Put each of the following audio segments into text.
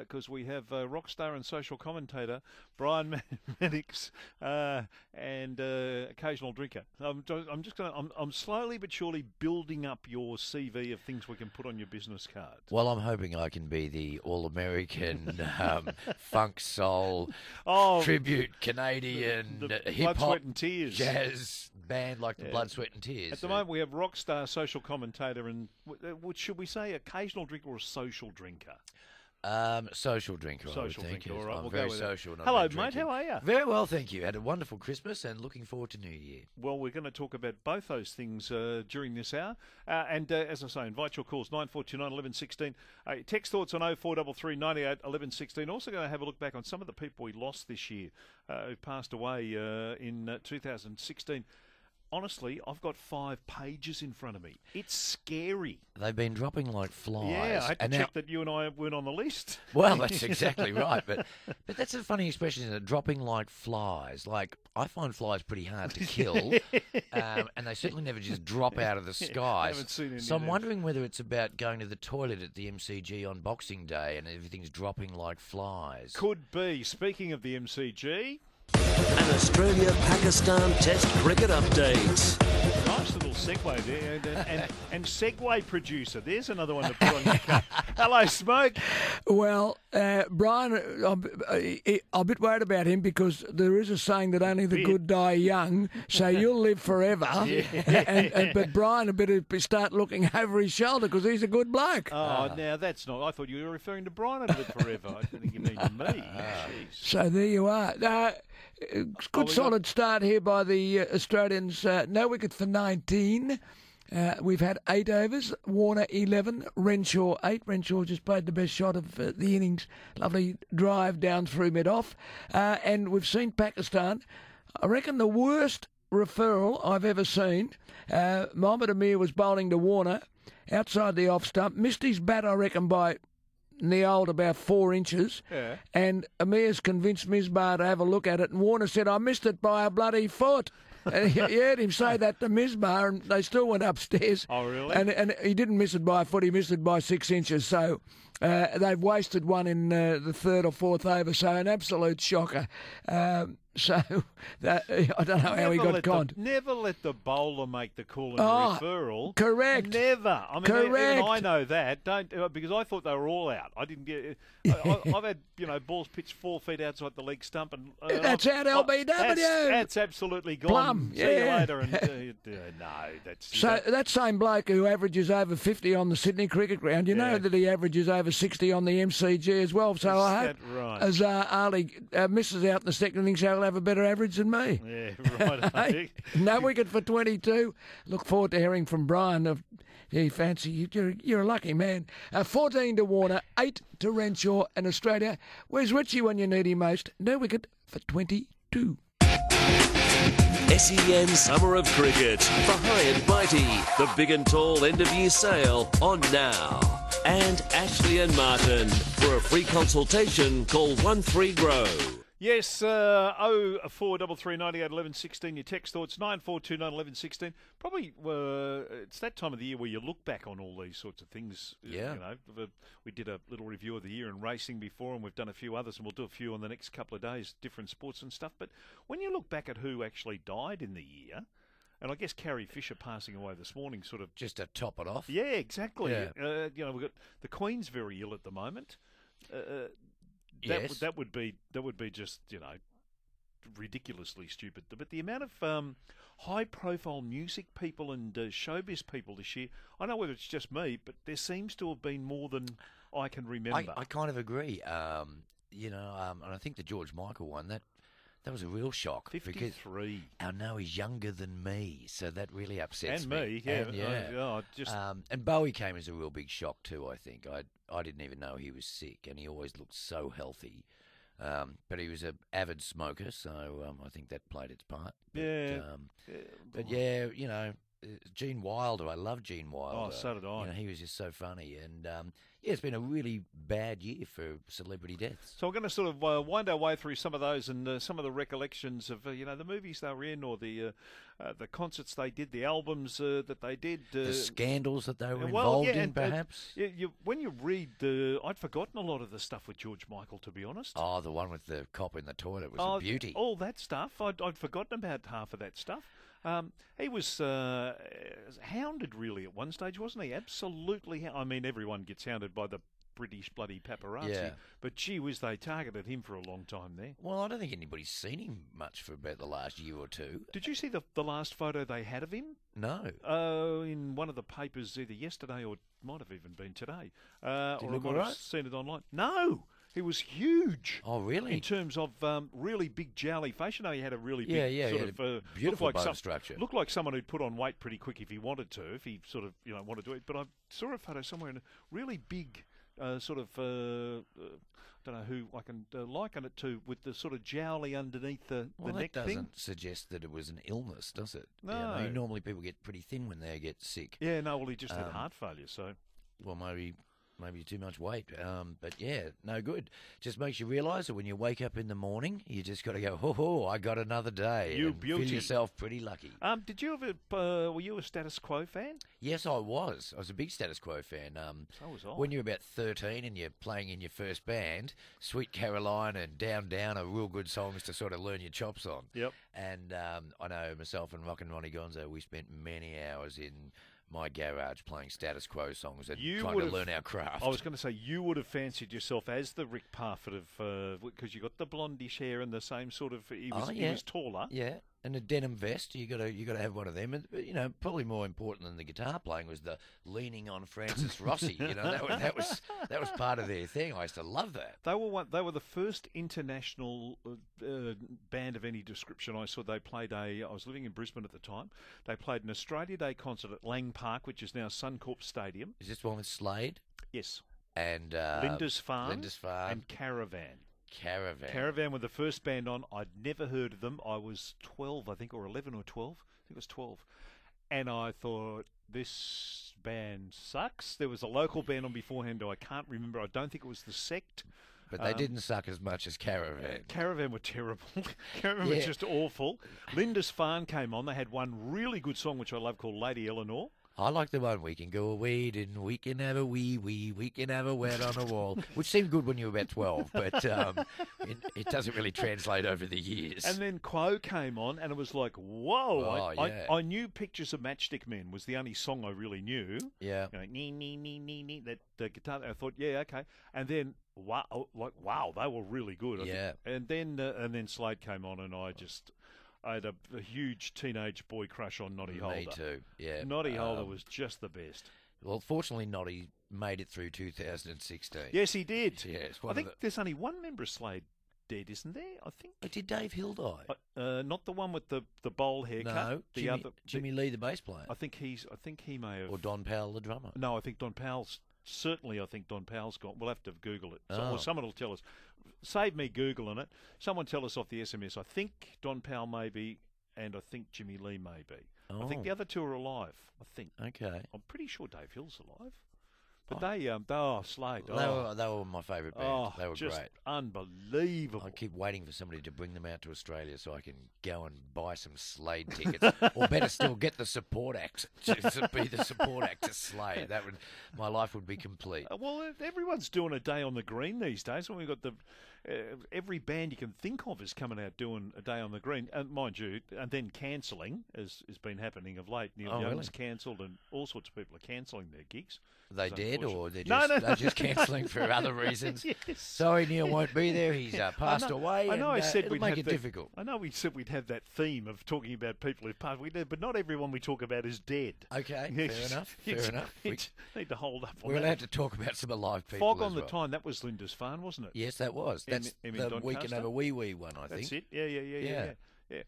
because we have rock star and social commentator Brian Mannix and occasional drinker. I'm slowly but surely building up your CV of things we can put on your business card. Well, I'm hoping I can be the all-American funk soul tribute Canadian hip Blood, hop Sweat and Tears jazz band like the Blood, Sweat and Tears. At the moment, we have rock star, social commentator, and should we say occasional drinker or social drinker? Social drinker. Social drinker. All right, I'm we'll very go with social. that. Hello, mate. How are you? Very well, thank you. Had a wonderful Christmas and looking forward to New Year. Well, we're going to talk about both those things during this hour. And as I say, invite your calls, 9429 1116. Text thoughts on 0433 98 1116. Also going to have a look back on some of the people we lost this year who passed away in 2016. Honestly, I've got 5 pages in front of me. It's scary. They've been dropping like flies. Yeah, I had to check that you and I weren't on the list. Well, that's exactly right. But that's a funny expression, isn't it? Dropping like flies. Like, I find flies pretty hard to kill, and they certainly never just drop out of the skies. I haven't seen any so I'm of them. wondering whether it's about going to the toilet at the MCG on Boxing Day and everything's dropping like flies. Could be. Speaking of the MCG... An Australia-Pakistan Test cricket update. Nice little segue there. And segue producer. There's another one to put on your card. Hello, Smoke. Well, Brian, I'm a bit worried about him because there is a saying that only the good die young, so you'll live forever. But Brian had better start looking over his shoulder because he's a good bloke. Oh, now that's not... I thought you were referring to Brian and live forever. I didn't think you mean to me. Jeez. So there you are. Good solid start here by the Australians. No wicket for 19. We've had 8 overs. Warner 11. Renshaw 8. Renshaw just played the best shot of the innings. Lovely drive down through mid-off. And we've seen Pakistan. I reckon the worst referral I've ever seen. Mohammad Amir was bowling to Warner outside the off stump. Missed his bat, I reckon, by... in the old about 4 inches, and Amir's convinced Misbah to have a look at it, and Warner said, I missed it by a bloody foot. And you heard him say that to Misbah, and they still went upstairs. Oh, really? And he didn't miss it by a foot, he missed it by 6 inches. So they've wasted one in the 3rd or 4th over, so an absolute shocker. So I don't know how he got conned. Never let the bowler make the call in the referral. Correct. Never. I mean, correct. even I know that. Don't because I thought they were all out. I didn't get. I've had balls pitched 4 feet outside the leg stump, and that's out LBW. That's absolutely gone. Plum. See you later. And no, that's so that same bloke who averages over 50 on the Sydney Cricket Ground. You know that he averages over 60 on the MCG as well. So I hope Azhar Ali misses out in the second innings. He'll have a better average than me. Yeah, right. No wicket for 22. Look forward to hearing from Brian. He fancy you're a lucky man. 14 to Warner, 8 to Renshaw and Australia. Where's Richie when you need him most? No wicket for 22. SEN Summer of Cricket for High and Mighty. The big and tall end of year sale on now. And Ashley and Martin. For a free consultation, call 13GROW. Yes, 0433 98 11 16. Your text thoughts 9429 11 16. Probably it's that time of the year where you look back on all these sorts of things. Yeah. We did a little review of the year in racing before, and we've done a few others, and we'll do a few on the next couple of days, different sports and stuff. But when you look back at who actually died in the year, and I guess Carrie Fisher passing away this morning, sort of just to top it off. Yeah, exactly. Yeah. We've got the Queen's very ill at the moment. Yes. That would be just ridiculously stupid. But the amount of high profile music people and showbiz people this year, I don't know whether it's just me, but there seems to have been more than I can remember. I kind of agree. And I think the George Michael one that was a real shock. 53. Because I know he's younger than me, so that really upsets me. And me, yeah. And Bowie came as a real big shock too, I think. I didn't even know he was sick, and he always looked so healthy. But he was an avid smoker, so I think that played its part. But, yeah. But yeah, Gene Wilder. I love Gene Wilder. Oh, so did I. You know, he was just so funny. And, yeah, it's been a really bad year for celebrity deaths. So we're going to sort of wind our way through some of those and some of the recollections of the movies they were in, or the concerts they did, the albums that they did, The scandals that they were well, involved yeah, in, and, perhaps. when you read, I'd forgotten a lot of the stuff with George Michael, to be honest. Oh, the one with the cop in the toilet was a beauty. All that stuff, I'd forgotten about half of that stuff. He was hounded really at one stage, wasn't he? Absolutely. I mean, everyone gets hounded by the British bloody paparazzi. Yeah. But gee whiz, they targeted him for a long time there. Well, I don't think anybody's seen him much for about the last year or two. Did you see the last photo they had of him? No. In one of the papers either yesterday or might have even been today. Did he Or I look might all have right? seen it online. No! He was huge. Oh, really? In terms of really big jowly face. You know, he had a really big Yeah, sort he of had a beautiful looked like bone structure. Looked like someone who'd put on weight pretty quick if he wanted to, if he sort of wanted to eat. But I saw a photo somewhere in a really big sort of I don't know who I can liken it to, with the sort of jowly underneath the neck that thing. doesn't suggest that it was an illness, does it? No. You know, normally people get pretty thin when they get sick. Yeah, no, well, he just had heart failure, so. Well, maybe too much weight. But yeah, no good. Just makes you realise that when you wake up in the morning, you just got to go, ho, I got another day. You and beauty. Feel yourself pretty lucky. Did you ever, were you a Status Quo fan? Yes, I was. I was a big Status Quo fan. So was I. When you're about 13 and you're playing in your first band, Sweet Caroline and Down Down are real good songs to sort of learn your chops on. Yep. And I know myself and Rock and Ronnie Gonzo, we spent many hours in my garage playing Status Quo songs and trying to learn our craft. I was going to say, you would have fancied yourself as the Rick Parfitt of, because you got the blondish hair and the same sort of, he was taller. Yeah, and a denim vest. You got to have one of them. And you know, probably more important than the guitar playing was the leaning on Francis Rossi. You know, that was part of their thing. I used to love that. They were the first international band of any description I saw. They played I was living in Brisbane at the time. They played an Australia Day concert at Lang Park, which is now Suncorp Stadium. Is this the one with Slade? Yes. And Linda's Farm. And Caravan. Caravan were the first band on. I'd never heard of them. I was 12, I think, or 11 or 12. I think it was 12. And I thought, this band sucks. There was a local band on beforehand, I can't remember. I don't think it was The Sect. But they didn't suck as much as Caravan. Caravan were terrible. Caravan was just awful. Linda's Farm came on. They had one really good song, which I love, called Lady Eleanor. I like the one, we can go away and we can have a wee, we can have a wet on a wall, which seemed good when you were about 12, but it doesn't really translate over the years. And then Quo came on, and it was like, whoa. Oh, yeah. I knew Pictures of Matchstick Men was the only song I really knew. Yeah. You know, nee, nee, nee, nee, nee, that the guitar. I thought, yeah, okay. And then, wow, they were really good. I think. And then Slade came on, and I had a huge teenage boy crush on Noddy Holder. Me too, yeah. Noddy Holder was just the best. Well, fortunately, Noddy made it through 2016. Yes, he did. Yes, I think there's only one member of Slade dead, isn't there? I think. Did Dave Hill die? Not the one with the bowl haircut. No, the Jimmy Lee, the bass player. I think he may have. Or Don Powell, the drummer. No, I think Don Powell's. Certainly, I think Don Powell's gone. We'll have to Google it. Or someone will tell us. Save me Googling it. Someone tell us off the SMS. I think Don Powell may be. And I think Jimmy Lee may be. I think the other two are alive, I think. Okay. I'm pretty sure Dave Hill's alive. But Slade. They were my favourite band. They were just great. Unbelievable. I keep waiting for somebody to bring them out to Australia so I can go and buy some Slade tickets. Or better still, get the support act to be the support act to Slade. My life would be complete. Well, everyone's doing a day on the green these days. When we've got every band you can think of is coming out doing a day on the green, and mind you, and then cancelling, as has been happening of late. Neil Young's cancelled, and all sorts of people are cancelling their gigs. They dead, or they're just cancelling for other reasons? Yes. Sorry, Neil won't be there. He's passed away. I know. I said we'd make it difficult. I know we said we'd have that theme of talking about people who've passed. We did, but not everyone we talk about is dead. Okay, fair enough. We need to hold up. We're allowed to talk about some alive people. Fog on the Tyne. That was Linda's Farm, wasn't it? Yes, that was. That's the We Can Have a Wee one, I think. That's it. Yeah.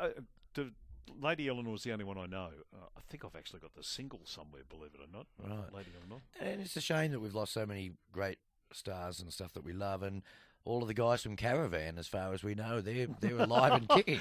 Lady Eleanor's the only one I know. I think I've actually got the single somewhere, believe it or not. Right. Lady Eleanor. And it's a shame that we've lost so many great stars and stuff that we love. And all of the guys from Caravan, as far as we know, they're alive and kicking.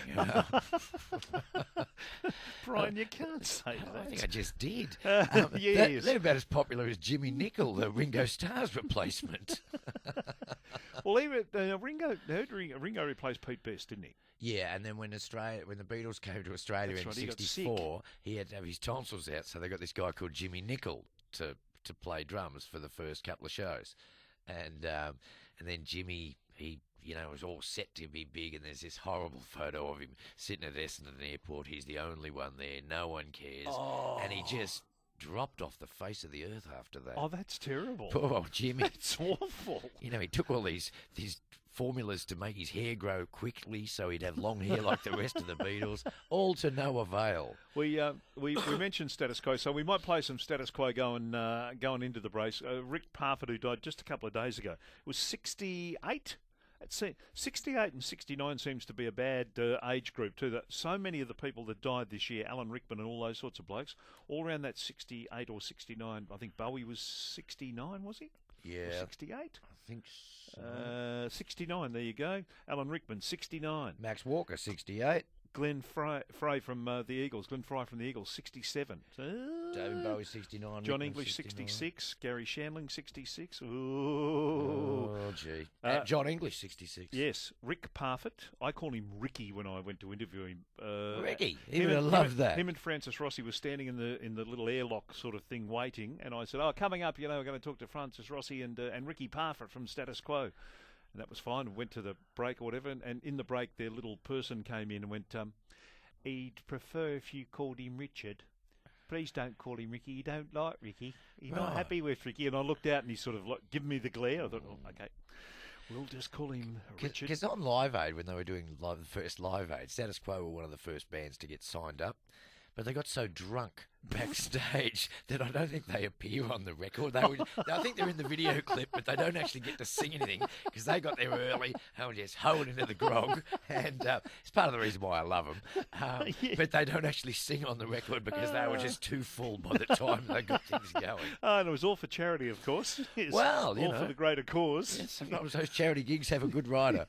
Brian, you can't say I that. think I just did. Yes. They're about as popular as Jimmy Nicol, the Ringo Starr's replacement. Well, even Ringo replaced Pete Best, didn't he? Yeah, and then when the Beatles came to Australia That's in right, he got '64, he had to have his tonsils out, so they got this guy called Jimmy Nicol to play drums for the first couple of shows, and then Jimmy, he was all set to be big, and there's this horrible photo of him sitting at Essendon Airport. He's the only one there, no one cares, and he just dropped off the face of the earth after that. Oh, that's terrible. Poor old Jimmy. That's awful. He took all these formulas to make his hair grow quickly so he'd have long hair like the rest of the Beatles, all to no avail. We mentioned Status Quo, so we might play some Status Quo going into the brace. Rick Parfitt, who died just a couple of days ago, was 68. 68 and 69 seems to be a bad age group too. That so many of the people that died this year, Alan Rickman and all those sorts of blokes, all around that 68 or 69. I think Bowie was 69, was he? Yeah. 68? I think so. 69, there you go. Alan Rickman, 69. Max Walker, 68. Glenn Fry from the Eagles. Glenn Fry from the Eagles, 67. David Bowie, 69. John Rickman, English, 69. 66. Gary Shandling, 66. Ooh. Oh, gee. John English, 66. Yes. Rick Parfitt. I call him Ricky when I went to interview him. Ricky. He would have loved that. Him and Francis Rossi were standing in the little airlock sort of thing waiting, and I said, coming up, we're going to talk to Francis Rossi and Ricky Parfitt from Status Quo. And that was fine. Went to the break or whatever, and in the break, their little person came in and went, he'd prefer if you called him Richard. Please don't call him Ricky. You don't like Ricky. You're not happy with Ricky. And I looked out, and he sort of giving me the glare. I thought, okay, we'll just call him Richard. Because on Live Aid, when they were doing the first Live Aid, Status Quo were one of the first bands to get signed up. But they got so drunk backstage that I don't think they appear on the record. I think they're in the video clip, but they don't actually get to sing anything because they got there early and were just hoeing into the grog. And it's part of the reason why I love them. Yeah. But they don't actually sing on the record because they were just too full by the time they got things going. And it was all for charity, of course. Yes. Well, all for the greater cause. Yeah, sometimes those charity gigs have a good rider.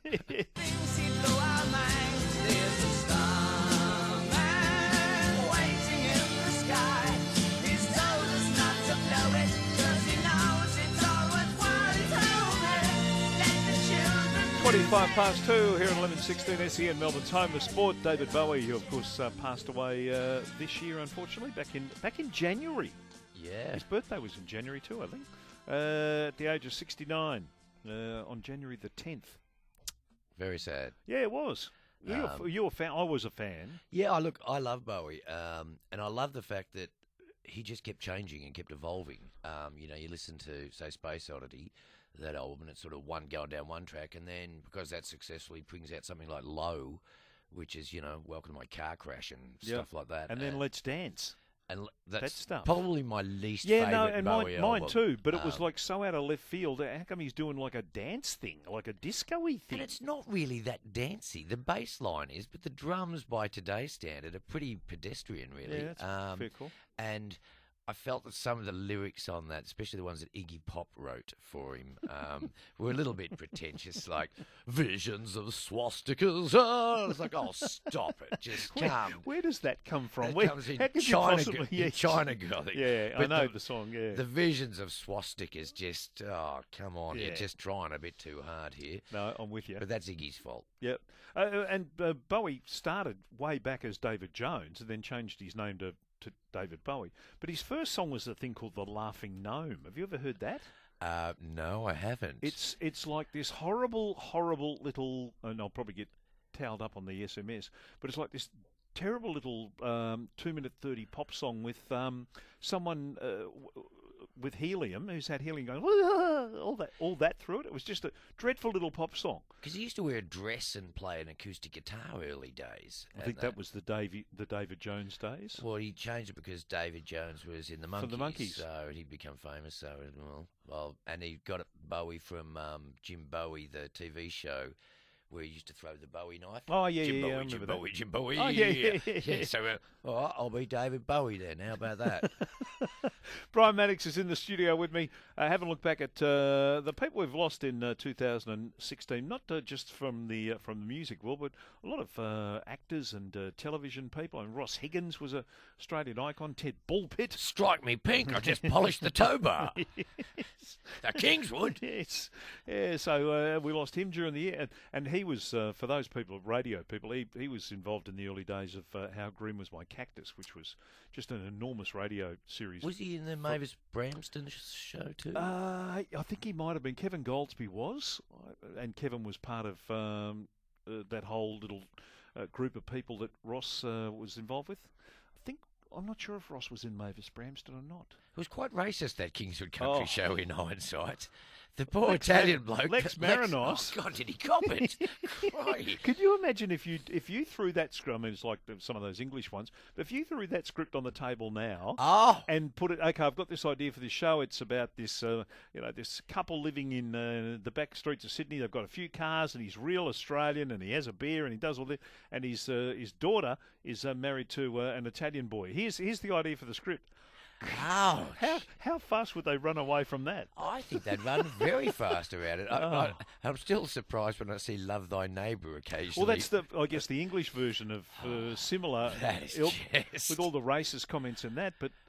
$5:25 here at 11:16 SEN Melbourne's home of sport. David Bowie, who of course passed away this year, unfortunately, back in January. Yeah, his birthday was in January too, I think. At the age of 69, on January the 10th. Very sad. Yeah, it was. You were a fan. I was a fan. Yeah, I love Bowie, and I love the fact that he just kept changing and kept evolving. You listen to, say, Space Oddity, that album, and it's sort of going down one track, and then because that's successful, he brings out something like Low, which is, Welcome to My Car Crash and stuff like that. And then Let's Dance. And that's that stuff. Probably my least favourite Bowie album. Mine too, but it was like so out of left field. How come he's doing like a dance thing, like a disco-y thing? And it's not really that dancey. The bass line is, but the drums by today's standard are pretty pedestrian, really. Yeah, that's fair call. And I felt that some of the lyrics on that, especially the ones that Iggy Pop wrote for him, were a little bit pretentious, like visions of swastikas. Oh, it's like, stop it, just come. Where does that come from? It comes in China Girl. Yeah, I know the song. Yeah, the visions of swastikas, just come on, you're just trying a bit too hard here. No, I'm with you. But that's Iggy's fault. Yep. And Bowie started way back as David Jones, and then changed his name to David Bowie. But his first song was a thing called The Laughing Gnome. Have you ever heard that? No, I haven't. It's like this horrible little, and I'll probably get towed up on the SMS, but it's like this terrible little 2-minute 30 pop song with someone with helium, who's had helium going all that through it. It was just a dreadful little pop song. Because he used to wear a dress and play an acoustic guitar early days. I think that was the David Jones days. Well, he changed it because David Jones was in the Monkees. For the Monkees. So he'd become famous. So, and he got Bowie from Jim Bowie, the TV show, where he used to throw the Bowie knife. Oh, yeah, Jim yeah, Bowie, I Jim remember Bowie, that. Jim Bowie. Oh, yeah. So, all right, I'll be David Bowie then. How about that? Brian Maddox is in the studio with me, having a look back at the people we've lost in 2016. Not just from the music world, but a lot of actors and television people. And Ross Higgins was a Australian icon. Ted Bullpitt. Strike me pink. I just polished the tow bar. The Kingswood. Yes, yeah. So we lost him during the year, and he was for those people, radio people. He was involved in the early days of How Grim Was My Cactus, which was just an enormous radio series. Was he in the Mavis Bramston show too? I think he might have been. Kevin Goldsby was, and Kevin was part of that whole little group of people that Ross was involved with. I'm not sure if Ross was in Mavis Bramston or not. It was quite racist, that Kingswood Country Oh. show, in hindsight. The poor Italian bloke. Lex Marinos. Oh, God, did he cop it? Crikey. Could you imagine if you threw that script? I mean, it's like some of those English ones. But if you threw that script on the table now Oh, and put it, okay, I've got this idea for this show. It's about this, this couple living in the back streets of Sydney. They've got a few cars, and he's real Australian, and he has a beer, and he does all this. And his daughter is married to an Italian boy. Here's the idea for the script. ouch. How fast would they run away from that? I think they'd run very fast around it. I'm still surprised when I see Love Thy Neighbour occasionally. Well, that's I guess the English version of similar That is ilk, just- with all the racist comments in that. But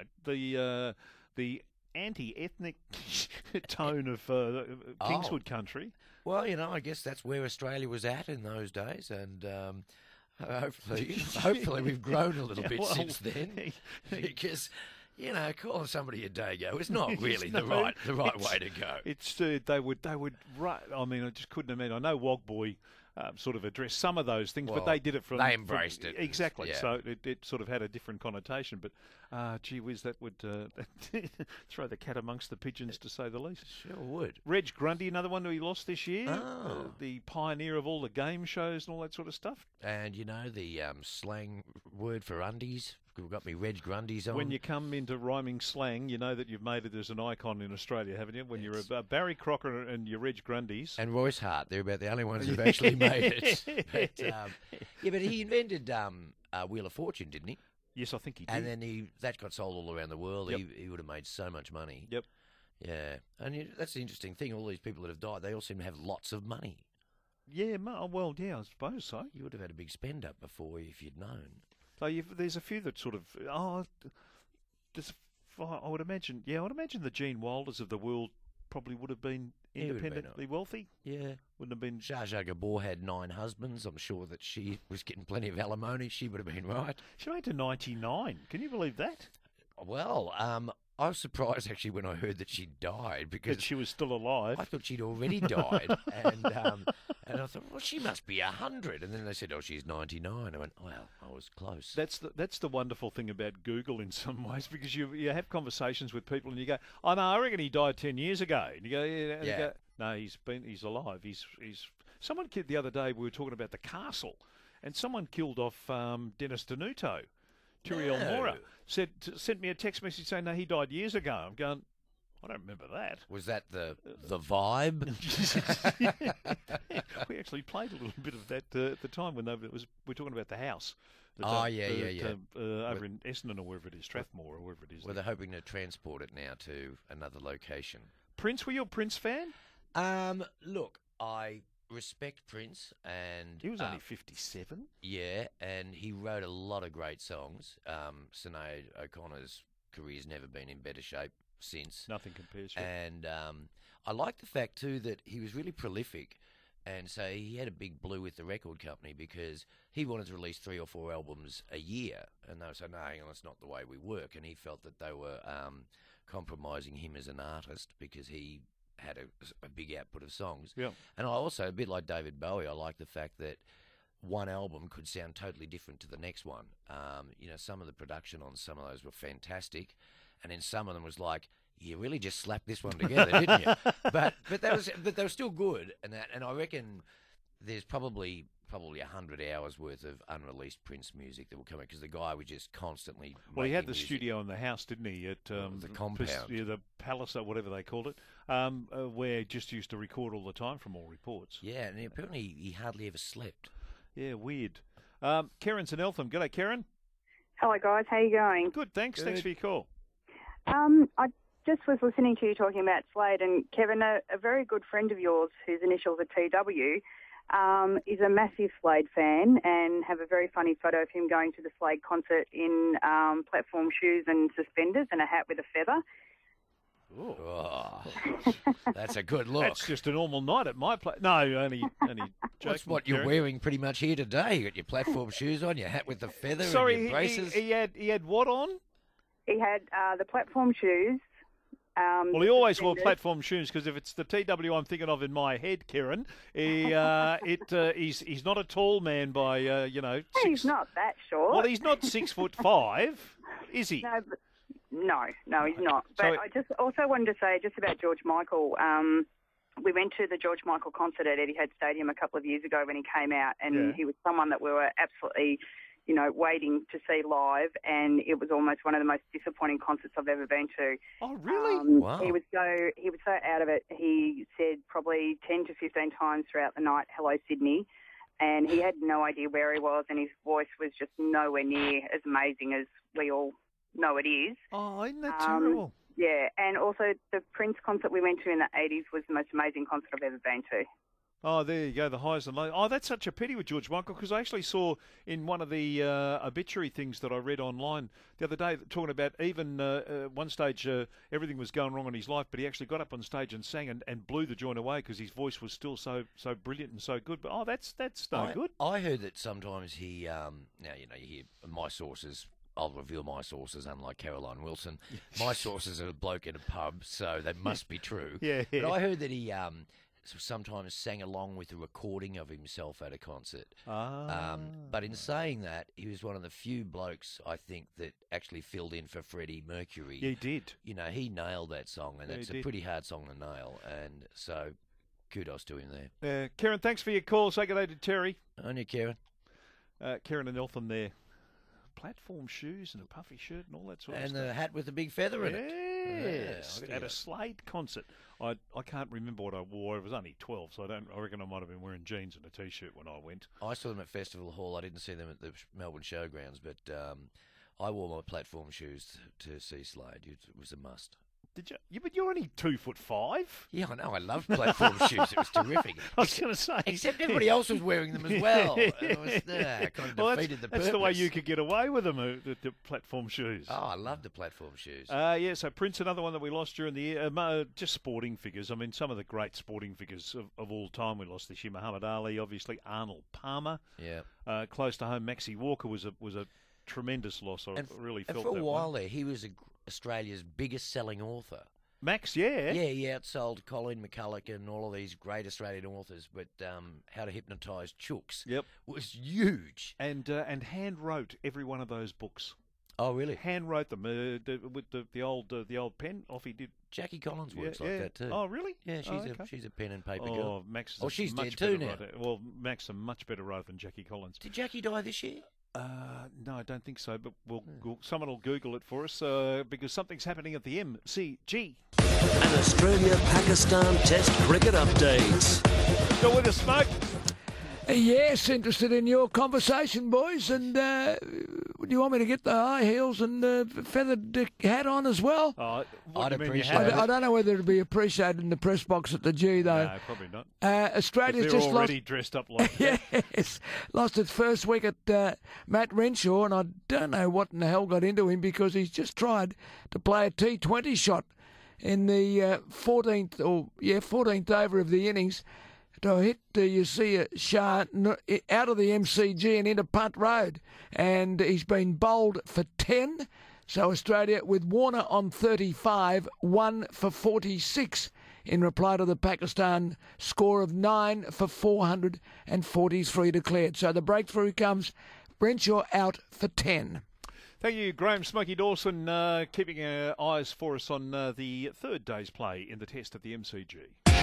the anti-ethnic tone of Kingswood Country. Well, I guess that's where Australia was at in those days, and hopefully we've grown a little bit well, since then. Because, calling somebody a dago is not really No, the right it's- way to go. It's they would I mean, I just couldn't imagine. I know Wogboy sort of addressed some of those things, but Well, they did it from they embraced it. exactly. Yeah. So it sort of had a different connotation. But gee whiz, that would throw the cat amongst the pigeons, to say the least. Sure would. Reg Grundy, another one who he lost this year. Oh. The pioneer of all the game shows and all that sort of stuff. And the slang word for undies? We've got me Reg Grundy's on. When you come into rhyming slang, you know that you've made it as an icon in Australia, haven't you? When Yes. you're Barry Crocker and your Reg Grundys. And Royce Hart, they're about the only ones who've actually made it. But he invented Wheel of Fortune, didn't he? Yes, I think he did. And then that got sold all around the world. Yep. He would have made so much money. Yep. Yeah, and that's the interesting thing. All these people that have died, they all seem to have lots of money. Yeah, well, yeah, I suppose so. You would have had a big spend up before if you'd known. So there's a few that sort of I would imagine. Yeah, I would imagine the Gene Wilders of the world probably would have been He would have been independently wealthy. Yeah. Wouldn't have been. Zsa Zsa Gabor had 9 husbands. I'm sure that she was getting plenty of alimony. She would have been right. She made to 99. Can you believe that? Well, I was surprised actually when I heard that she died because That she was still alive. I thought she'd already died, and I thought, well, she must be 100. And then they said, oh, she's 99. I went, well, I was close. That's the wonderful thing about Google in some ways, because you have conversations with people and you go, oh no, I reckon he died 10 years ago. And you go, yeah. And Yeah. you go, no, he's alive. He's someone killed the other day. We were talking about the castle, and someone killed off Dennis Denuto. Tiriel No. Mora sent me a text message saying, no, he died years ago. I'm going, I don't remember that. Was that the vibe? We actually played a little bit of that at the time when we're talking about the house. Oh, yeah. Over in Essendon or wherever it is, Strathmore or wherever it is. Well, they're hoping to transport it now to another location. Prince, were you a Prince fan? Look, I respect Prince, and He was only 57. yeah, and he wrote a lot of great songs. Sinead O'Connor's career's never been in better shape since. Nothing compares. Yeah. And I like the fact too that he was really prolific, and so he had a big blue with the record company because he wanted to release 3 or 4 albums a year, and they were saying, no, hang on, that's not the way we work, and he felt that they were compromising him as an artist because he had a big output of songs. Yeah. And I also, a bit like David Bowie, I like the fact that one album could sound totally different to the next one. Some of the production on some of those were fantastic, and then some of them was like, you really just slapped this one together, didn't you? But they were still good, and I reckon there's probably 100 hours worth of unreleased Prince music that will come in because the guy was just constantly. Well, he had making the music. studio in the house, didn't he? At the compound, the palace, or whatever they called it, where he just used to record all the time, from all reports. Yeah, and apparently he hardly ever slept. Yeah, weird. Karen's in Eltham. G'day, Karen. Hello, guys. How you going? Good, thanks. Good. Thanks for your call. I just was listening to you talking about Slade, and Kevin, a very good friend of yours whose initials are TW, is a massive Slade fan and have a very funny photo of him going to the Slade concert in platform shoes and suspenders and a hat with a feather. Oh, that's a good look. That's just a normal night at my place. No, only joking. That's what you're Karen. wearing pretty much here today. You got your platform shoes on, your hat with the feather, Sorry, and your braces. he had what on? He had the platform shoes. Well, he always wore suspenders. platform shoes because if it's the TW I'm thinking of in my head, Karen, he's not a tall man by He's not that short. Well, he's not 6'5", is he? No, he's not. But So- I just also wanted to say just about George Michael. We went to the George Michael concert at Etihad Stadium a couple of years ago when he came out, and Yeah. he was someone that we were absolutely, waiting to see live, and it was almost one of the most disappointing concerts I've ever been to. Oh, really? Wow. He was so out of it. He said probably 10 to 15 times throughout the night, "Hello, Sydney," and he had no idea where he was, and his voice was just nowhere near as amazing as we all know it is. Oh, isn't that Um, terrible? Yeah, and also the Prince concert we went to in the 80s was the most amazing concert I've ever been to. Oh, there you go, the highs and lows. Oh, that's such a pity with George Michael, because I actually saw in one of the obituary things that I read online the other day, talking about even one stage everything was going wrong in his life, but he actually got up on stage and sang and blew the joint away because his voice was still so brilliant and so good. But that's no good. I heard that sometimes he, now you hear my sources. I'll reveal my sources, unlike Caroline Wilson. My sources are a bloke in a pub, so they must be true. Yeah. But I heard that he sometimes sang along with a recording of himself at a concert. But in saying that, he was one of the few blokes, I think, that actually filled in for Freddie Mercury. Yeah, he did. He nailed that song, and Yeah, it's he a did. pretty hard song to nail. And so, kudos to him there. Karen, thanks for your call. Say good day to Terry. On you, Karen. Karen and Eltham there. Platform shoes and a puffy shirt and all that sort of And stuff. the hat with the big feather in it. Yes, Yeah, at a Slade concert. I can't remember what I wore. I was only 12, so I reckon I might have been wearing jeans and a t-shirt when I went. I saw them at Festival Hall. I didn't see them at the Melbourne Showgrounds, but I wore my platform shoes to see Slade. It was a must. Did you? Yeah, but you're only 2'5". Yeah, I know. I loved platform shoes. It was terrific. I was going to say. Except everybody else was wearing them as well. It was, kind of Well, defeated the that's purpose. the way you could get away with them, the platform shoes. Oh, I loved the platform shoes. Yeah, so Prince, another one that we lost during the year. Just sporting figures. I mean, some of the great sporting figures of all time we lost this year. Muhammad Ali, obviously. Arnold Palmer. Yeah. Close to home, Maxie Walker was a tremendous loss. I really And felt for that a while one. there, he was Australia's biggest selling author. Max, yeah. Yeah, he outsold Colin McCulloch and all of these great Australian authors, but How to Hypnotise Chooks Yep. was huge. And hand wrote every one of those books. Oh, really? Hand wrote them with the old pen. Off he did. Jackie Collins works Yeah, like yeah. that too. Oh, really? Yeah, Oh, she's okay. she's a pen and paper Oh, girl. Max. Is Oh, a she's much dead too better now. writer. Well, Max is a much better writer than Jackie Collins. Did Jackie die this year? No, I don't think so. But someone will Google it for us because something's happening at the MCG. An Australia-Pakistan Test cricket update. Go with us, Smoke. Yes, interested in your conversation, boys. And do you want me to get the high heels and the feathered hat on as well? What I'd do you mean you appreciate have it. I don't know whether it'd be appreciated in the press box at the G, though. No, probably not. Australia's They're just already dressed up like that. yes, lost its first wicket, Matt Renshaw, and I don't know what in the hell got into him because he's just tried to play a T20 shot in the 14th over of the innings. To hit, you see a Shah out of the MCG and into Punt Road, and he's been bowled for 10. So Australia, with Warner on 35, 1 for 46 in reply to the Pakistan score of 9 for 443 declared. So the breakthrough comes, Renshaw out for 10. Thank you, Graham Smokey Dawson, keeping eyes for us on the third day's play in the test at the MCG.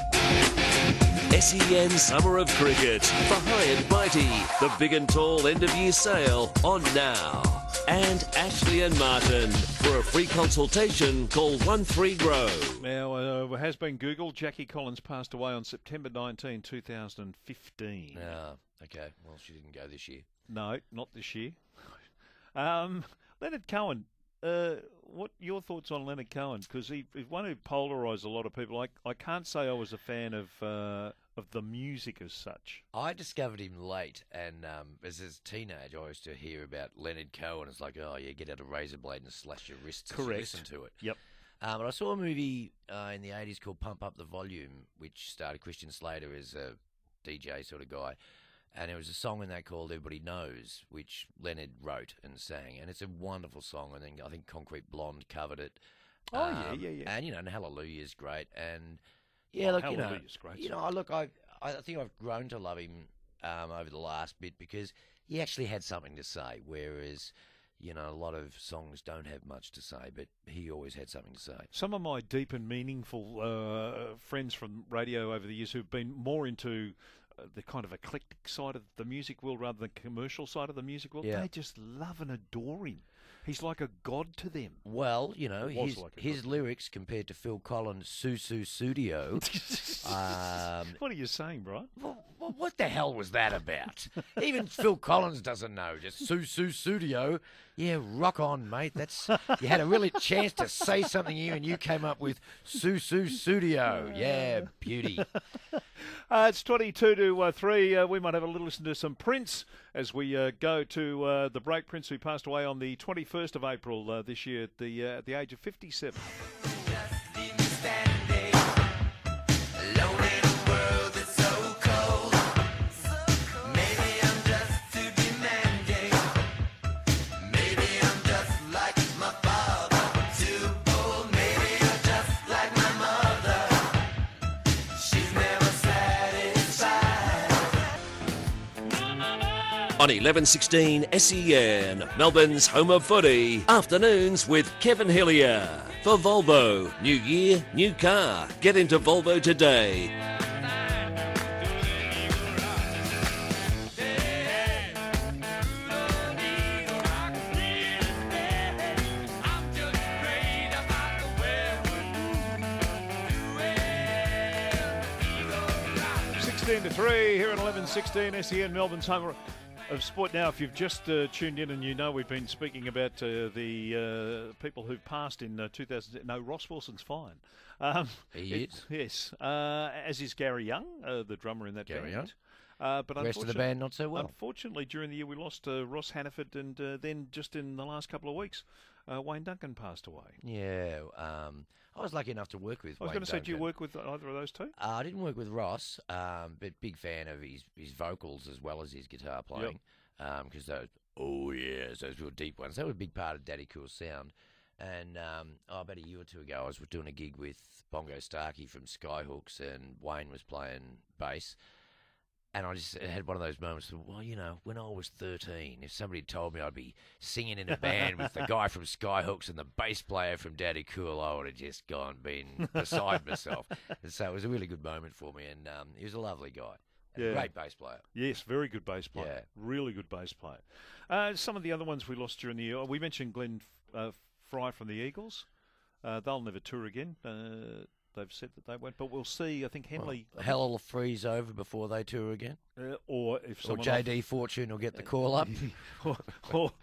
SEN Summer of Cricket for High and Mighty. The big and tall end of year sale on now. And Ashley and Martin. For a free consultation, call 13GROW. Now, has been Googled. Jackie Collins passed away on September 19, 2015. Ah, okay. Well, she didn't go this year. No, not this year. Leonard Cohen. What your thoughts on Leonard Cohen? Because he's one who polarised a lot of people. I can't say I was a fan of the music as such. I discovered him late, and as a teenager, I used to hear about Leonard Cohen. It's like, oh, yeah, get out a razor blade and slash your wrists. Correct. As you listen to it. Yep. But I saw a movie in the 80s called Pump Up the Volume, which started Christian Slater as a DJ sort of guy. And there was a song in that called Everybody Knows, which Leonard wrote and sang. And it's a wonderful song. And then I think Concrete Blonde covered it. Oh, yeah. And, and Hallelujah's great. And, yeah, look, Hallelujah's great. I think I've grown to love him over the last bit because he actually had something to say, whereas, a lot of songs don't have much to say, but he always had something to say. Some of my deep and meaningful friends from radio over the years who've been more into the kind of eclectic side of the music world rather than commercial side of the music world, they just love and adore him. He's like a god to them. Well, his lyrics compared to Phil Collins' Susu Studio. What are you saying, Brian? What the hell was that about? Even Phil Collins doesn't know. Just Susu Studio. Yeah, rock on, mate. You had a really chance to say something here, and you came up with Susu Studio. Yeah, beauty. It's 22 to 3. We might have a little listen to some Prince as we go to the break. Prince, who passed away on the 21st of April this year at the age of 57. On 1116 SEN, Melbourne's home of footy. Afternoons with Kevin Hillier. For Volvo, new year, new car. Get into Volvo today. To 3 here at 11:16 SEN, Melbourne's home of sport. Now, if you've just tuned in and we've been speaking about the people who've passed in 2000. No, Ross Wilson's fine. He is. Yes, as is Gary Young, the drummer in that Gary band. Young. But the rest of the band not so well. Unfortunately, during the year we lost Ross Hannaford, and then just in the last couple of weeks, Wayne Duncan passed away. Yeah. I was lucky enough to work with Wayne Duncan. I was going to say, do you work with either of those two? I didn't work with Ross, but big fan of his vocals as well as his guitar playing. Because those real deep ones, they were a big part of Daddy Cool's sound. And about a year or two ago, I was doing a gig with Bongo Starkey from Skyhooks, and Wayne was playing bass. And I just had one of those moments of, when I was 13, if somebody had told me I'd be singing in a band with the guy from Skyhooks and the bass player from Daddy Cool, I would have just been beside myself. And so it was a really good moment for me, and he was a lovely guy. And a great bass player. Yes, very good bass player. Yeah. Really good bass player. Some of the other ones we lost during the year, we mentioned Glenn Fry from the Eagles. They'll never tour again. They've said that they won't, but we'll see. I think Henley. Hell will freeze over before they tour again. Or if someone JD Fortune will get the call up. or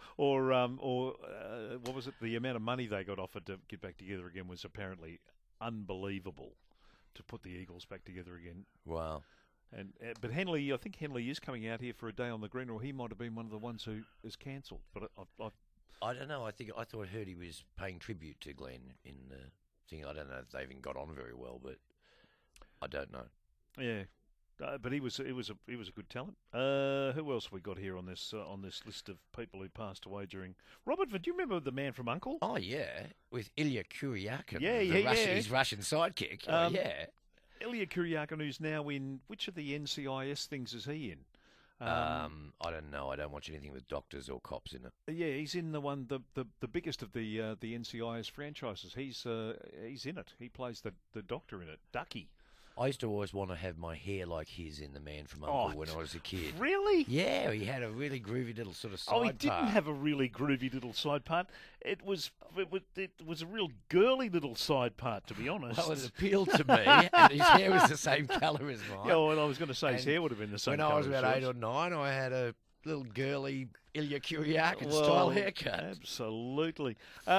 what was it? The amount of money they got offered to get back together again was apparently unbelievable. To put the Eagles back together again. Wow. But Henley, I think Henley is coming out here for a day on the green, or he might have been one of the ones who is cancelled. But I don't know. I heard he was paying tribute to Glenn in the thing. I don't know if they even got on very well, but I don't know. Yeah, but he was a good talent. Who else have we got here on this list of people who passed away during? Robert, do you remember the man from Uncle? Oh yeah, with Ilya Kuryakin. His Russian sidekick. Ilya Kuryakin, who's now in which of the NCIS things is he in? I don't know. I don't watch anything with doctors or cops in it. Yeah, he's in the biggest of the NCIS franchises. He's in it. He plays the doctor in it, Ducky. I used to always want to have my hair like his in The Man from U.N.C.L.E. when I was a kid. Really? Yeah, he had a really groovy little sort of side Oh, he didn't part. have a really groovy little side part. It was a real girly little side part, to be honest. Well, it appealed to me, and his hair was the same colour as mine. Yeah, well, I was going to say his And hair would have been the same when colour I was as about yours. 8 or 9, I had a little girly Ilya Kuryakin Well, style haircut. Absolutely.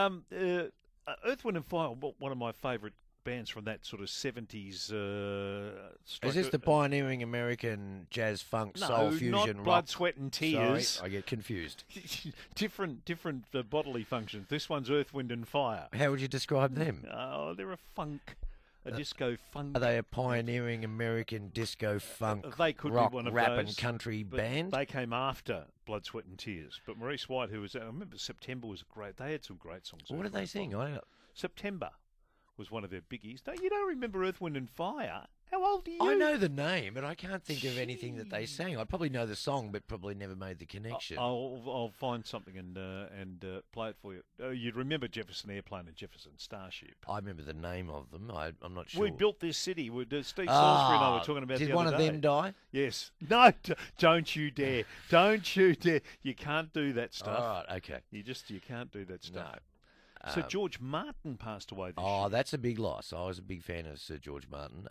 Earth, Wind and Fire, one of my favourite bands from that sort of 70s. Is this the pioneering American jazz funk soul fusion not rock? Blood, Sweat and Tears. Sorry, I get confused. different bodily functions. This one's Earth, Wind and Fire. How would you describe them? Oh, they're a disco funk. Are they a pioneering American disco funk They could rock, be one of rap those, and country but band? They came after Blood, Sweat and Tears. But Maurice White, who was, I remember September was great. They had some great songs. What did they sing? September was one of their biggies. No, you don't remember Earth, Wind and Fire? How old are you? I know the name, but I can't think of anything that they sang. I probably know the song, but probably never made the connection. I'll find something and play it for you. You'd remember Jefferson Airplane and Jefferson Starship. I remember the name of them. I'm not sure. We built this city. Steve Salisbury and I were talking about did the one other of day. them die? Yes. No, don't you dare. Don't you dare. You can't do that stuff. All right, okay. You can't do that stuff. No. So George Martin passed away this year. Oh, that's a big loss. I was a big fan of Sir George Martin.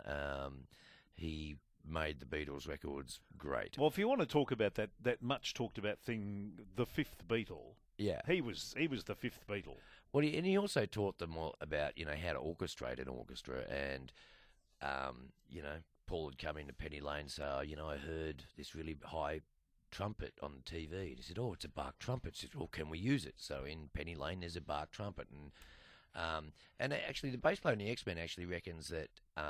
He made the Beatles records great. Well, if you want to talk about that much talked about thing, the fifth Beatle, Yeah. he was the fifth Beatle. Well, and he also taught them all about, how to orchestrate an orchestra. And, Paul had come into Penny Lane, so, I heard this really high trumpet on the TV. And he said, oh, it's a Bach trumpet. He said, well, can we use it? So in Penny Lane, there's a Bach trumpet. And actually, the bass player in the X-Men actually reckons that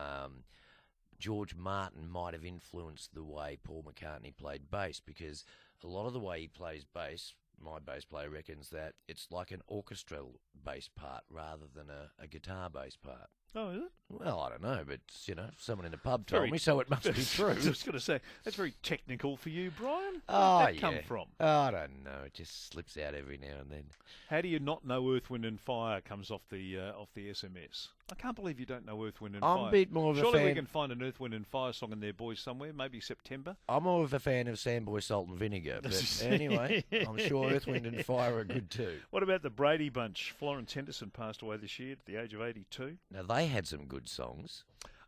George Martin might have influenced the way Paul McCartney played bass, because a lot of the way he plays bass, my bass player reckons that it's like an orchestral bass part rather than a guitar bass part. Oh, is it? Well, I don't know, but, someone in the pub told me, so it must be true. I was going to say, that's very technical for you, Brian. Oh, Where did that come from? I don't know. It just slips out every now and then. How do you not know Earth, Wind and Fire comes off the SMS? I can't believe you don't know Earth, Wind and Fire. I'm a bit more of a Surely fan. we can find an Earth, Wind and Fire song in there, boys, somewhere. Maybe September. I'm more of a fan of Sandboy Salt and Vinegar. But anyway, I'm sure Earth, Wind and Fire are good too. What about the Brady Bunch? Florence Henderson passed away this year at the age of 82. Now, they had some good songs.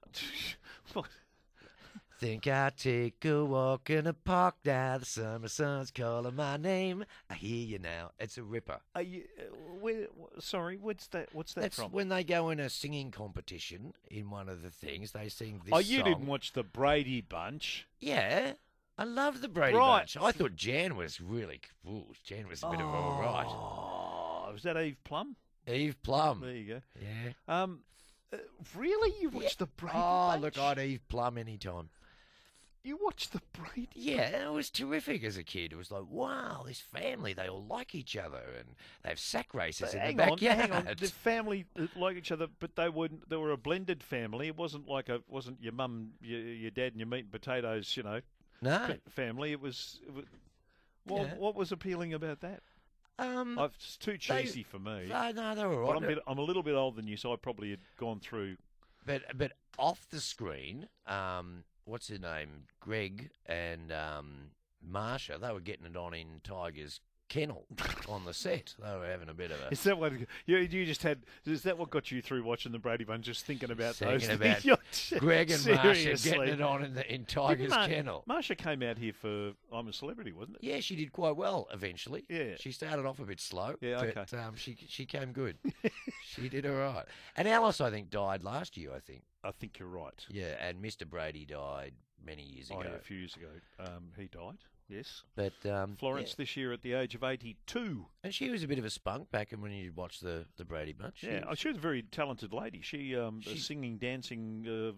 What? Think I take a walk in the park now. The summer sun's calling my name. I hear you now. It's a ripper. Are you, sorry, what's that That's from? when they go in a singing competition. In one of the things, they sing this Oh, you song. didn't watch the Brady Bunch? Yeah, I love the Brady Right. Bunch. I thought Jan was really cool. Jan was a bit of all right. Oh, was that Eve Plum? Eve Plum. There you go. Yeah. Really? You watched the Brady Oh, Bunch? look, I'd Eve Plum anytime. You watched the Brady Yeah, it was terrific as a kid. It was like, wow, this family, they all like each other, and they have sack races in the backyard. Hang on. The family like each other, but they were a blended family. It wasn't your mum, your dad, and your meat and potatoes, No. family. It was Yeah. what was appealing about that? It's too cheesy for me. No, they were all But right. I'm a little bit older than you, so I probably had gone through. But off the screen, what's her name? Greg and Marsha, they were getting it on in Tiger's kennel on the set. They were having a bit of a... Is that what you just had? Is that what got you through watching the Brady Bunch? Just thinking about those Thinking things? about Greg and Marsha Seriously. getting it on in Tiger's kennel. Marsha came out here for I'm a Celebrity, wasn't it? Yeah, she did quite well eventually. Yeah. She started off a bit slow. Yeah, but, okay. she came good. She did all right. And Alice, I think, died last year, I think. I think you're right. Yeah, and Mr. Brady died many years ago. Oh, yeah, a few years ago, he died. Yes. But Florence yeah. this year at the age of 82. And she was a bit of a spunk back when you watched the Brady Bunch. Yeah, she was a very talented lady. She singing, dancing,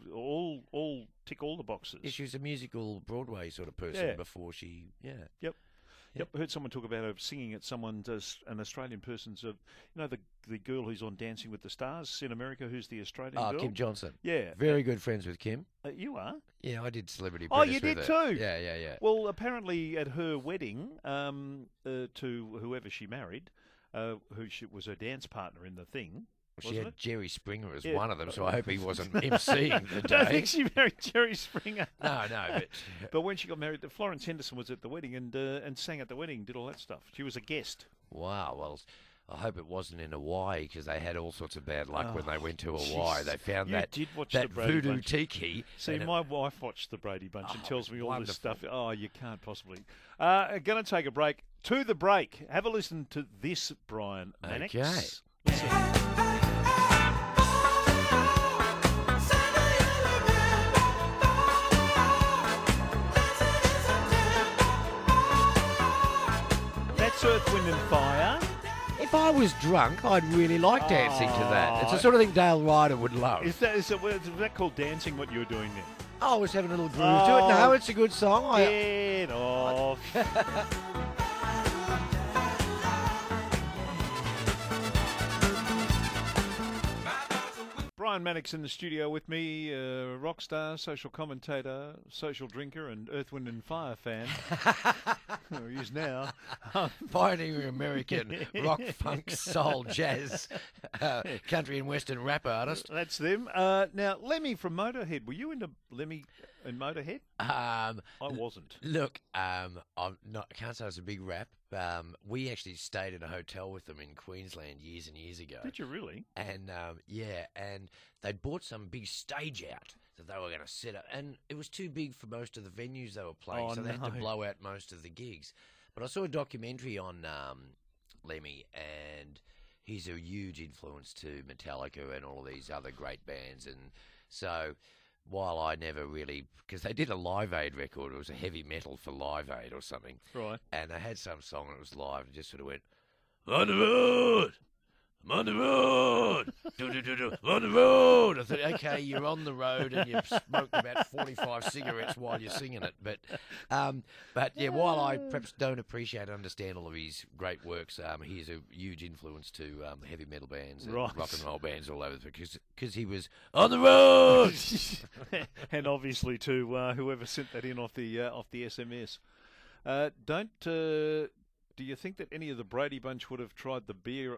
all tick all the boxes. Yeah, she was a musical Broadway sort of person before she. Yeah. Yep. Yep, I heard someone talk about her singing at an Australian person's, the girl who's on Dancing with the Stars in America, who's the Australian girl? Kim Johnson. Yeah. Very good friends with Kim. You are? Yeah, I did Celebrity Oh, Apprentice you with did her. too? Yeah. Well, apparently at her wedding, to whoever she married, who was her dance partner in the thing, She wasn't had it? Jerry Springer as Yeah. one of them, so I hope he wasn't emceeing the I don't think day. she married Jerry Springer. No, but But when she got married, Florence Henderson was at the wedding and sang at the wedding, did all that stuff. She was a guest. wow. Well, I hope it wasn't in Hawaii because they had all sorts of bad luck when they went to Hawaii. Jesus. They found You that did watch that the Brady voodoo Bunch. tiki. See, and it- my wife watched the Brady Bunch and Oh, tells me all wonderful. this stuff. Oh, you can't possibly. Going to take a break. To the break, have a listen to this, Brian Mannix. Okay. Listen. That's Earth, Wind and Fire. If I was drunk, I'd really like dancing to that. It's the sort of thing Dale Ryder would love. Is that called dancing, what you were doing there? I was having a little groove to it. No, it's a good song. Get off. Brian Mannix in the studio with me, rock star, social commentator, social drinker, and Earth, Wind and Fire fan. Or he is now. Pioneering American rock, funk, soul, jazz, country and western rap artist. That's them. Now, Lemmy from Motorhead. Were you into Lemmy and Motorhead? I wasn't. Look, I'm not. I can't say it's a big rap. We actually stayed in a hotel with them in Queensland years and years ago. Did you really? And and they'd bought some big stage out that they were going to set up, and it was too big for most of the venues they were playing, Oh, so they had to no. blow out most of the gigs. But I saw a documentary on Lemmy, and he's a huge influence to Metallica and all of these other great bands, and so. While I never really, because they did a Live Aid record, it was a heavy metal for Live Aid or something, Right. and they had some song and it was live and just sort of went, on the road, I'm on the road, do, I'm on the road. I thought, okay, you're on the road and you've smoked about 45 cigarettes while you're singing it. But yeah, while I perhaps don't appreciate and understand all of his great works, he is a huge influence to heavy metal bands and Right. rock and roll bands all over because he was on the road. And obviously to whoever sent that in off the SMS. Do you think that any of the Brady Bunch would have tried the beer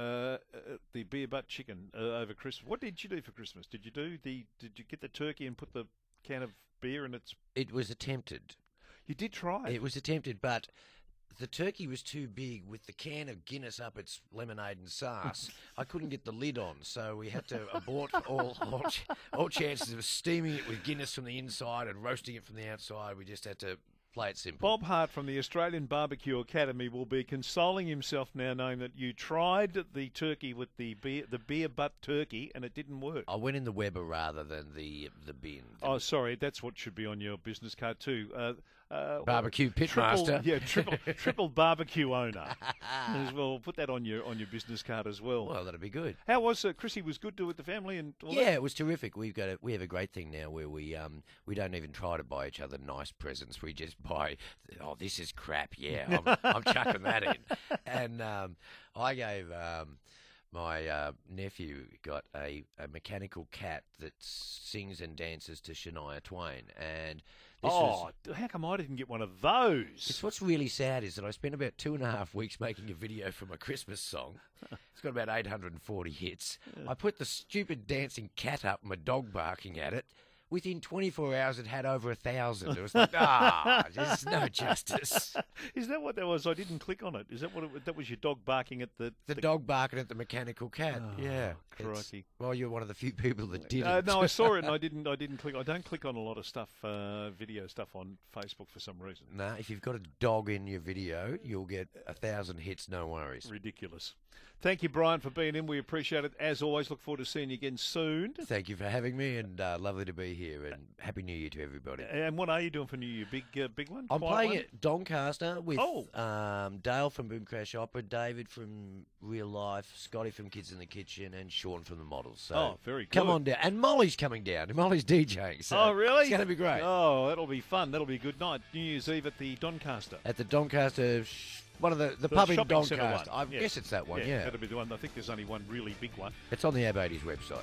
butt chicken over Christmas? What did you do for Christmas? Did you get the turkey and put the can of beer in its? It was attempted. You did try. It was attempted, but the turkey was too big with the can of Guinness up its lemonade and sauce. I couldn't get the lid on, so we had to abort all chances of steaming it with Guinness from the inside and roasting it from the outside. We just had to play it simple. Bob Hart from the Australian Barbecue Academy will be consoling himself now, knowing that you tried the turkey with the beer butt turkey and it didn't work. I went in the Weber rather than the bin. Oh, sorry, that's what should be on your business card too. Barbecue pitmaster. Yeah, triple barbecue owner. As well, put that on your business card as well. Well, that'd be good. How was Chrissy? Was good with the family and all Yeah, that? it was terrific. We have a great thing now where we don't even try to buy each other nice presents. We just buy. Oh, this is crap. Yeah, I'm chucking that in. And I gave my nephew got a mechanical cat that sings and dances to Shania Twain, and this was. How come I didn't get one of those? It's what's really sad is that I spent about 2.5 weeks making a video for my Christmas song. It's got about 840 hits. I put the stupid dancing cat up, my dog barking at it. Within 24 hours, it had over 1,000. It was like, there's no justice. Is that what that was? I didn't click on it. Is that what that was? Your dog barking at the dog barking at the mechanical cat. Yeah, crikey. Well, you're one of the few people that didn't. No, I saw it and I didn't click. I don't click on a lot of stuff, video stuff on Facebook for some reason. No, if you've got a dog in your video, you'll get 1,000 hits. No worries. Ridiculous. Thank you, Brian, for being in. We appreciate it. As always, look forward to seeing you again soon. Thank you for having me, and lovely to be here. And Happy New Year to everybody. And what are you doing for New Year? Big one? I'm Quiet playing one? at Doncaster with Dale from Boom Crash Opera, David from Real Life, Scotty from Kids in the Kitchen, and Sean from the Models. So very good. come on down. And Molly's coming down. Molly's DJing. So Oh, really? It's going to be great. Oh, that'll be fun. That'll be a good night. New Year's Eve at the Doncaster. At the Doncaster, one of the pub in shopping centre Doncaster. one. I guess it's that one, yeah. That'll be the one. I think there's only one really big one. It's on the Ab 80s website.